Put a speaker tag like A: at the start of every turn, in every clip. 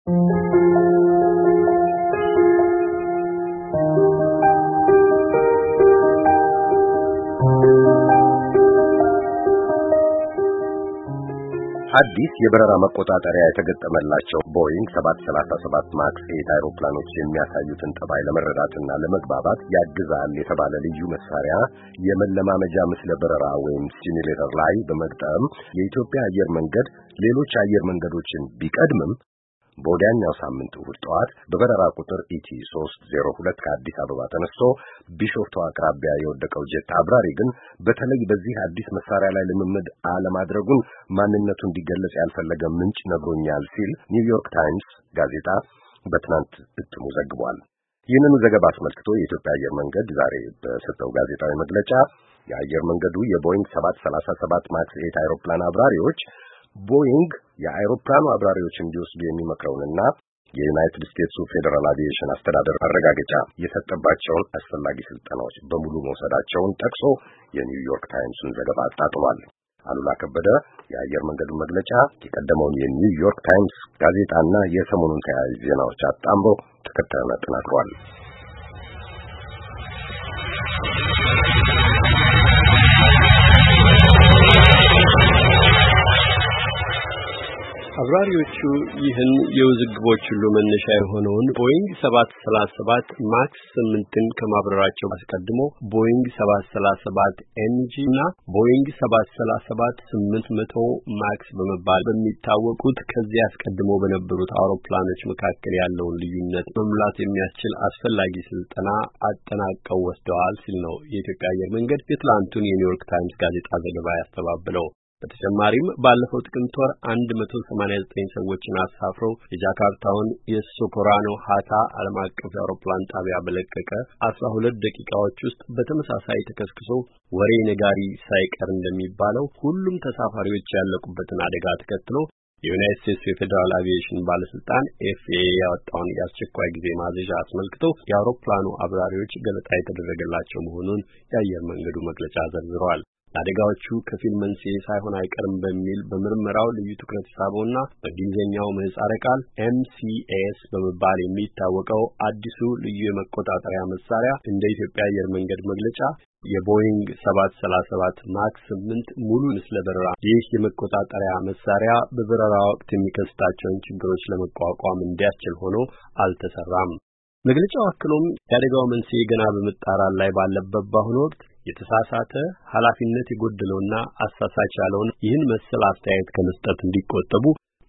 A: አዲስ የበረራ መቆጣጠሪያ የተገጠመላቸው ቦይንግ 737 ማክስ 8 አይሮፕላኖች የሚያሳዩትን ጠባይ ለመረዳትና ለመግባባት ያግዛል የተባለ ልዩ መሳሪያ የመለማመጃ ምስለ በረራ ወይም ሲሙሌተር ላይ በመግጠም የኢትዮጵያ አየር መንገድ ሌሎች አየር መንገዶችን ቢቀድምም በወዲያኛው ሳምንት እሁድ ጠዋት በበረራ ቁጥር ኢቲ 302 ከአዲስ አበባ ተነስቶ ቢሾፍቱ አቅራቢያ የወደቀው ጄት አብራሪ ግን በተለይ በዚህ አዲስ መሳሪያ ላይ ልምምድ አለማድረጉን ማንነቱ እንዲገለጽ ያልፈለገ ምንጭ ነግሮኛል ሲል ኒውዮርክ ታይምስ ጋዜጣ በትናንት እትሙ ዘግቧል። ይህንኑ ዘገባ አስመልክቶ የኢትዮጵያ አየር መንገድ ዛሬ በሰጠው ጋዜጣዊ መግለጫ የአየር መንገዱ የቦይንግ 737 ማክስ 8 አይሮፕላን አብራሪዎች ቦይንግ የአይሮፕላኑ አብራሪዎች እንዲወስዱ የሚመክረውንና የዩናይትድ ስቴትሱ ፌደራል አቪዬሽን አስተዳደር አረጋገጫ የሰጠባቸውን አስፈላጊ ስልጠናዎች በሙሉ መውሰዳቸውን ጠቅሶ የኒውዮርክ ታይምስን ዘገባ አጣጥሏል። አሉላ ከበደ የአየር መንገዱን መግለጫ የቀደመውን የኒውዮርክ ታይምስ ጋዜጣና የሰሞኑን ተያያዥ ዜናዎች አጣምሮ ተከታዩን አጠናክሯል።
B: አብራሪዎቹ ይህን የውዝግቦች ሁሉ መነሻ የሆነውን ቦይንግ 737 ማክስ 8ን ከማብረራቸው አስቀድሞ ቦይንግ 737 ኤንጂ እና ቦይንግ 737 800 ማክስ በመባል በሚታወቁት ከዚህ አስቀድሞ በነበሩት አውሮፕላኖች መካከል ያለውን ልዩነት መሙላት የሚያስችል አስፈላጊ ስልጠና አጠናቀው ወስደዋል ሲል ነው የኢትዮጵያ አየር መንገድ የትላንቱን የኒውዮርክ ታይምስ ጋዜጣ ዘገባ ያስተባበለው። በተጨማሪም ባለፈው ጥቅምት ወር 189 ሰዎችን አሳፍሮ የጃካርታውን የሶኮራኖ ሃታ ዓለም አቀፍ አውሮፕላን ጣቢያ በለቀቀ 12 ደቂቃዎች ውስጥ በተመሳሳይ ተከስክሶ ወሬ ነጋሪ ሳይቀር እንደሚባለው ሁሉም ተሳፋሪዎች ያለቁበትን አደጋ ተከትሎ የዩናይትድ ስቴትስ የፌደራል አቪዬሽን ባለስልጣን ኤፍኤ ያወጣውን የአስቸኳይ ጊዜ ማዘዣ አስመልክቶ የአውሮፕላኑ አብራሪዎች ገለጻ የተደረገላቸው መሆኑን የአየር መንገዱ መግለጫ ዘርዝሯል። አደጋዎቹ ከፊል መንስኤ ሳይሆን አይቀርም በሚል በምርመራው ልዩ ትኩረት ሳበውና በእንግሊዝኛው ምህጻረ ቃል MCAS በመባል የሚታወቀው አዲሱ ልዩ የመቆጣጠሪያ መሳሪያ እንደ ኢትዮጵያ አየር መንገድ መግለጫ የቦይንግ 737 ማክስ 8 ሙሉ ምስለ በረራ ይህ የመቆጣጠሪያ መሳሪያ በበረራ ወቅት የሚከሰታቸውን ችግሮች ለመቋቋም እንዲያስችል ሆኖ አልተሰራም። መግለጫው አክሎም የአደጋው መንስኤ ገና በመጣራት ላይ ባለበት በአሁኑ ወቅት የተሳሳተ ኃላፊነት የጎደለውና አሳሳች ያለውን ይህን መሰል አስተያየት ከመስጠት እንዲቆጠቡ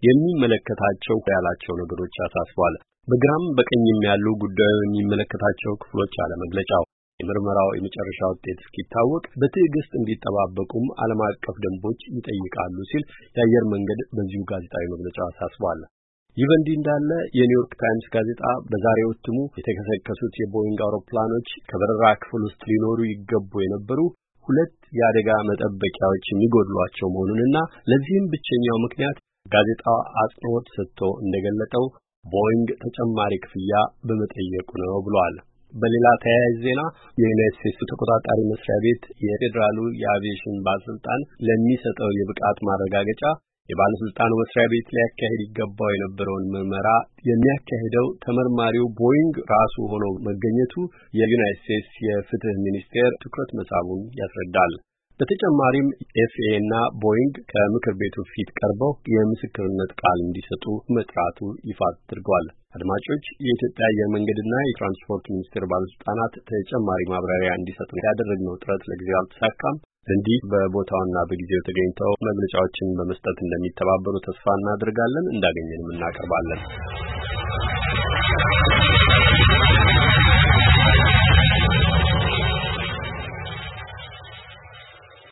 B: የሚመለከታቸው ያላቸው ነገሮች አሳስቧል። በግራም በቀኝም ያሉ ጉዳዩ የሚመለከታቸው ክፍሎች አለ መግለጫው የምርመራው የመጨረሻ ውጤት እስኪታወቅ በትዕግስት እንዲጠባበቁም ዓለም አቀፍ ደንቦች ይጠይቃሉ ሲል የአየር መንገድ በዚሁ ጋዜጣዊ መግለጫው አሳስቧል። ይህ በእንዲህ እንዳለ የኒውዮርክ ታይምስ ጋዜጣ በዛሬው እትሙ የተከሰከሱት የቦይንግ አውሮፕላኖች ከበረራ ክፍል ውስጥ ሊኖሩ ይገቡ የነበሩ ሁለት የአደጋ መጠበቂያዎች የሚጎድሏቸው መሆኑንና ለዚህም ብቸኛው ምክንያት ጋዜጣው አጽንኦት ሰጥቶ እንደገለጠው ቦይንግ ተጨማሪ ክፍያ በመጠየቁ ነው ብሏል። በሌላ ተያያዥ ዜና የዩናይትድ ስቴትስ ተቆጣጣሪ መስሪያ ቤት የፌደራሉ የአቪዬሽን ባለስልጣን ለሚሰጠው የብቃት ማረጋገጫ የባለስልጣኑ መስሪያ ቤት ሊያካሂድ ይገባው የነበረውን ምርመራ የሚያካሂደው ተመርማሪው ቦይንግ ራሱ ሆኖ መገኘቱ የዩናይትድ ስቴትስ የፍትህ ሚኒስቴር ትኩረት መሳቡን ያስረዳል። በተጨማሪም ኤፍኤ እና ቦይንግ ከምክር ቤቱ ፊት ቀርበው የምስክርነት ቃል እንዲሰጡ መጥራቱ ይፋ አድርጓል። አድማጮች የኢትዮጵያ አየር መንገድና የትራንስፖርት ሚኒስቴር ባለስልጣናት ተጨማሪ ማብራሪያ እንዲሰጡ ያደረግነው ጥረት ለጊዜው አልተሳካም። እንዲህ በቦታውና በጊዜው ተገኝተው መግለጫዎችን በመስጠት እንደሚተባበሩ ተስፋ እናደርጋለን። እንዳገኘንም እናቀርባለን።